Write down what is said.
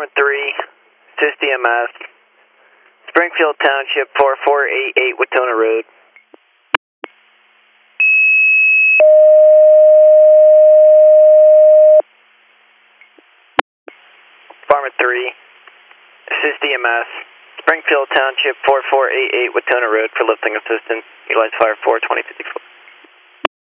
Farmer 3, assist EMS, Springfield Township 4488 Watona Road. Farmer 3, assist EMS, Springfield Township 4488 Watona Road for lifting assistance. Utilize fire 4 2054.